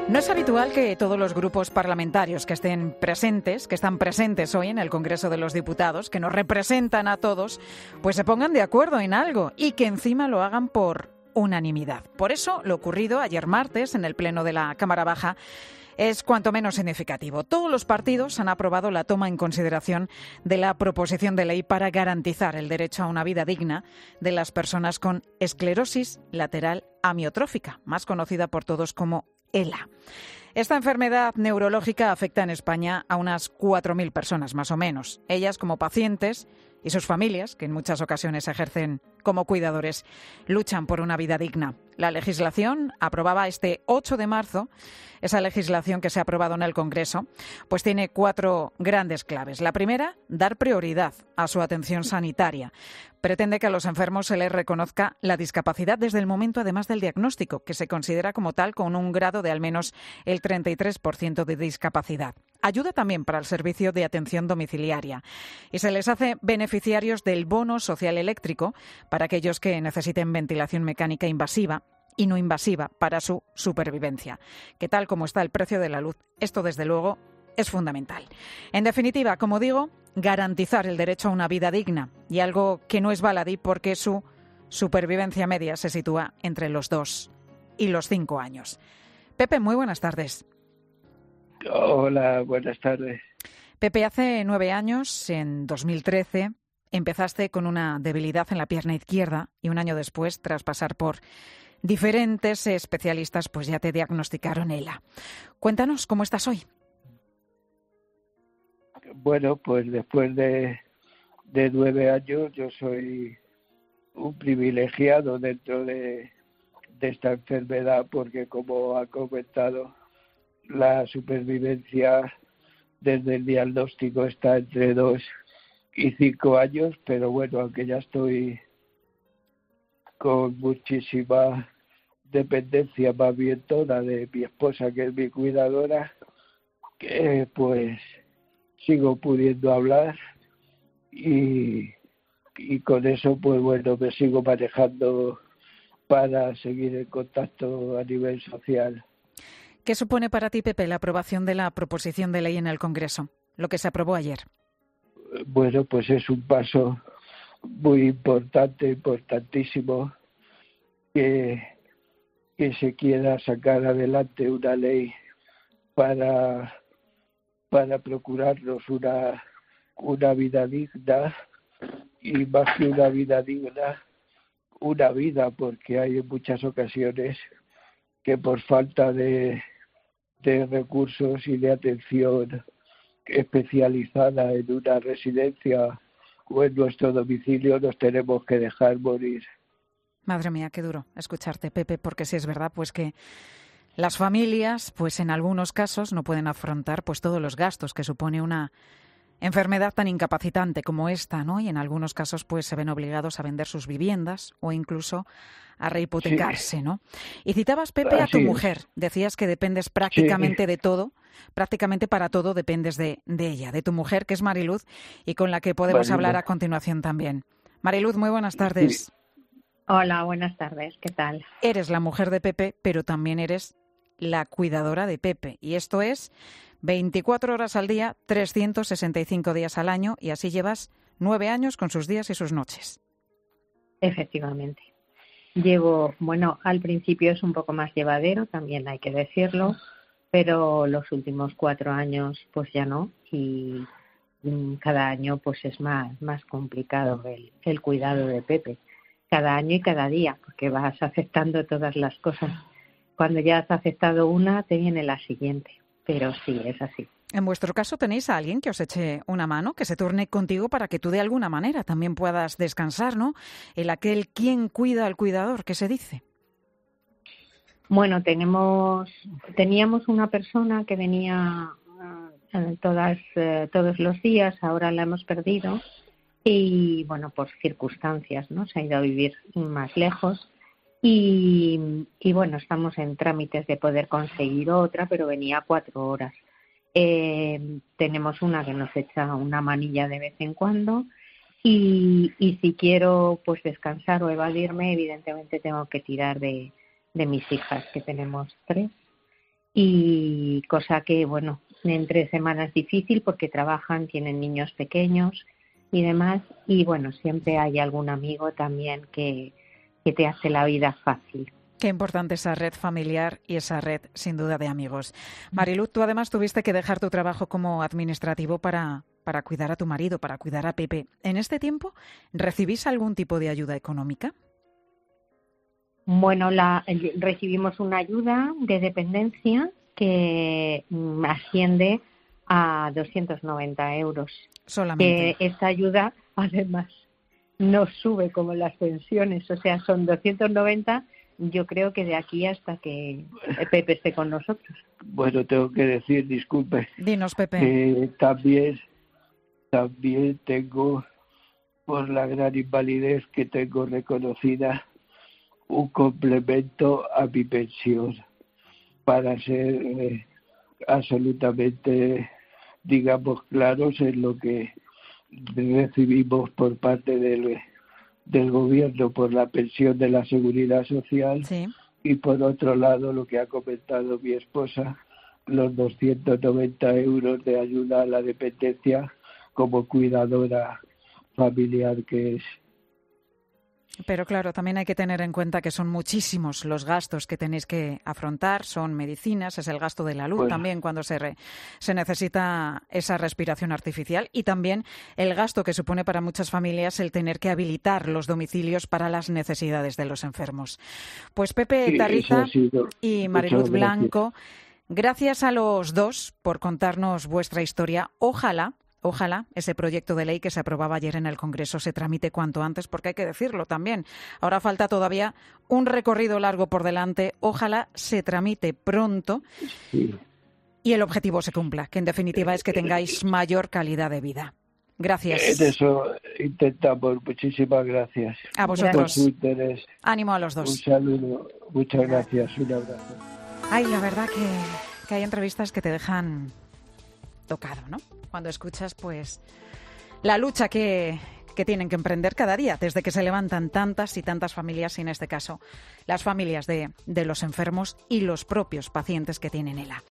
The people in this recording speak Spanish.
No es habitual que todos los grupos parlamentarios que están presentes hoy en el Congreso de los Diputados, que nos representan a todos, pues se pongan de acuerdo en algo y que encima lo hagan por unanimidad. Por eso, lo ocurrido ayer martes en el Pleno de la Cámara Baja es cuanto menos significativo. Todos los partidos han aprobado la toma en consideración de la proposición de ley para garantizar el derecho a una vida digna de las personas con esclerosis lateral amiotrófica, más conocida por todos como ELA. Esta enfermedad neurológica afecta en España a unas 4.000 personas, más o menos. Ellas como pacientes y sus familias, que en muchas ocasiones ejercen como cuidadores, luchan por una vida digna. La legislación aprobada este 8 de marzo, esa legislación que se ha aprobado en el Congreso, pues tiene 4 grandes claves. La primera, dar prioridad a su atención sanitaria. Pretende que a los enfermos se les reconozca la discapacidad desde el momento, además del diagnóstico, que se considera como tal con un grado de al menos el 33% de discapacidad. Ayuda también para el servicio de atención domiciliaria y se les hace beneficiarios del bono social eléctrico para aquellos que necesiten ventilación mecánica invasiva y no invasiva para su supervivencia. Que tal como está el precio de la luz, esto desde luego es fundamental. En definitiva, como digo, garantizar el derecho a una vida digna y algo que no es baladí porque su supervivencia media se sitúa entre los 2 y los 5 años. Pepe, muy buenas tardes. Hola, buenas tardes. Pepe, hace 9 años, en 2013, empezaste con una debilidad en la pierna izquierda y un año después, tras pasar por diferentes especialistas, pues ya te diagnosticaron ELA. Cuéntanos, ¿cómo estás hoy? Bueno, pues después de 9 años yo soy un privilegiado dentro de esta enfermedad porque, como ha comentado, la supervivencia desde el diagnóstico está entre 2 y 5 años, pero bueno, aunque ya estoy con muchísima dependencia, más bien toda, de mi esposa, que es mi cuidadora, que pues sigo pudiendo hablar y con eso pues bueno, me sigo manejando para seguir en contacto a nivel social. ¿Qué supone para ti, Pepe, la aprobación de la proposición de ley en el Congreso, lo que se aprobó ayer? Bueno, pues es un paso muy importante, importantísimo, que se quiera sacar adelante una ley para procurarnos una vida digna, y más que una vida digna, una vida, porque hay en muchas ocasiones que por falta de recursos y de atención especializada en una residencia o en nuestro domicilio nos tenemos que dejar morir. Madre mía, qué duro escucharte, Pepe, porque sí es verdad pues que las familias, pues en algunos casos no pueden afrontar pues todos los gastos que supone una enfermedad tan incapacitante como esta, ¿no? Y en algunos casos pues se ven obligados a vender sus viviendas o incluso a rehipotecarse, ¿no? Y citabas, Pepe, a tu mujer. Decías que dependes prácticamente de todo, prácticamente para todo dependes de ella, de tu mujer, que es Mariluz, y con la que podemos hablar a continuación también. Mariluz, muy buenas tardes. Sí. Hola, buenas tardes. ¿Qué tal? Eres la mujer de Pepe, pero también eres la cuidadora de Pepe. Y esto es 24 horas al día, 365 días al año, y así llevas 9 años con sus días y sus noches. Efectivamente. Bueno, al principio es un poco más llevadero, también hay que decirlo, pero los últimos 4 años pues ya no, y cada año pues es más complicado el cuidado de Pepe. Cada año y cada día, porque vas aceptando todas las cosas. Cuando ya has aceptado una, te viene la siguiente. Pero sí, es así. En vuestro caso, ¿tenéis a alguien que os eche una mano, que se turne contigo para que tú de alguna manera también puedas descansar, ¿no? El aquel quien cuida al cuidador, ¿qué se dice? Bueno, teníamos una persona que venía todos los días, ahora la hemos perdido. Y bueno, por circunstancias, ¿no? Se ha ido a vivir más lejos y bueno, estamos en trámites de poder conseguir otra, pero venía 4 horas. Tenemos una que nos echa una manilla de vez en cuando y si quiero pues descansar o evadirme, evidentemente tengo que tirar de mis hijas, que tenemos 3, y cosa que, bueno, entre semanas es difícil porque trabajan, tienen niños pequeños y demás, y bueno, siempre hay algún amigo también que te hace la vida fácil. Qué importante esa red familiar y esa red, sin duda, de amigos. Mariluz, tú además tuviste que dejar tu trabajo como administrativo para cuidar a tu marido, para cuidar a Pepe. ¿En este tiempo recibís algún tipo de ayuda económica? Bueno, recibimos una ayuda de dependencia que asciende a 290 euros. Solamente. Que esta ayuda, además, no sube como las pensiones, o sea, son 290, yo creo que de aquí hasta que Pepe esté con nosotros. Bueno, tengo que decir, disculpe, dinos, Pepe, que también tengo, por la gran invalidez que tengo reconocida, un complemento a mi pensión para ser absolutamente, digamos, claros en lo que recibimos por parte del gobierno por la pensión de la Seguridad Social. Sí. Y por otro lado, lo que ha comentado mi esposa, los 290 euros de ayuda a la dependencia como cuidadora familiar que es. Pero claro, también hay que tener en cuenta que son muchísimos los gastos que tenéis que afrontar, son medicinas, es el gasto de la luz también cuando se necesita esa respiración artificial y también el gasto que supone para muchas familias el tener que habilitar los domicilios para las necesidades de los enfermos. Pues Pepe Tarriza y Mariluz Blanco, gracias a los dos por contarnos vuestra historia. Ojalá ese proyecto de ley que se aprobaba ayer en el Congreso se tramite cuanto antes, porque hay que decirlo también. Ahora falta todavía un recorrido largo por delante. Ojalá se tramite pronto y el objetivo se cumpla, que en definitiva es que tengáis mayor calidad de vida. Gracias. En eso intentamos. Muchísimas gracias. A vosotros. Por su interés. Ánimo a los dos. Un saludo. Muchas gracias. Un abrazo. Ay, la verdad que hay entrevistas que te dejan tocado, ¿no? Cuando escuchas, pues, la lucha que tienen que emprender cada día, desde que se levantan tantas y tantas familias, y en este caso, las familias de los enfermos y los propios pacientes que tienen ELA.